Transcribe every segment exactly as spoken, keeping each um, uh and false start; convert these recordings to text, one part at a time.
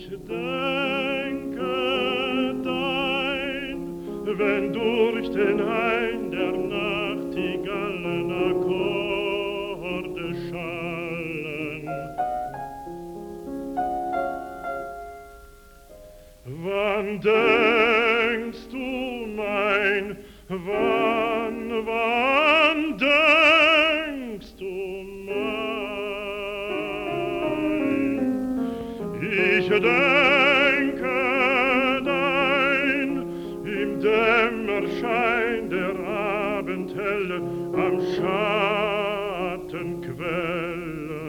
Ich denke dein, wenn durch den Hain der Nachtigallen Akkorde schallen. Wann denkst du mein, wann, wann denkst du mein? Ich denke dein im Dämmerschein der Abendhelle am Schattenquelle.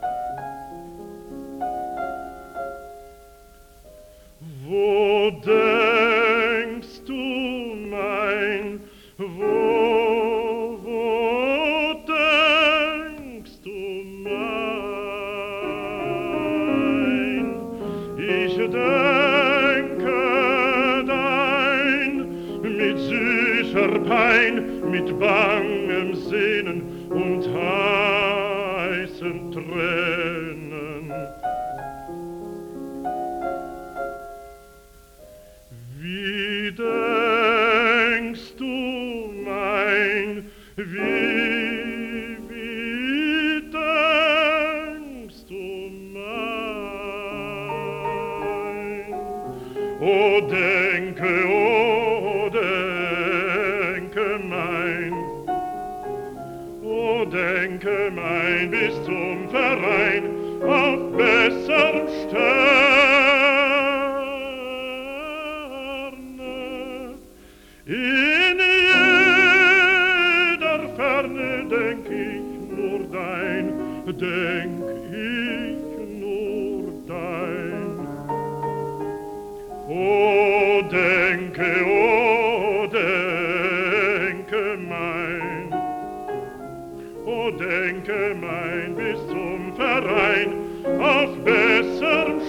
Wo denkst du mein, wo, wo denkst du mein? Ich denke dein mit süßer Pein, mit bangem Sehnen und heißen Tränen. Wie denkst du mein, wie, wie denkst du mein? O denke, o denke mein, o denke mein, bis zum Verein auf besserem Sterne. In jeder Ferne denk ich nur dein, denk ich nur dein. O denke, o denke mein, o denke mein, bis zum Verein auf besserem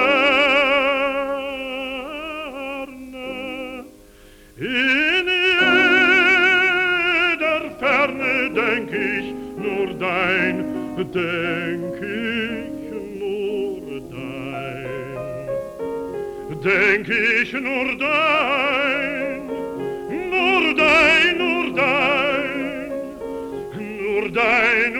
Sterne. In jeder Ferne denk ich nur dein, denk ich nur dein. Denk ich nur dein, nur dein, nur dein, nur dein,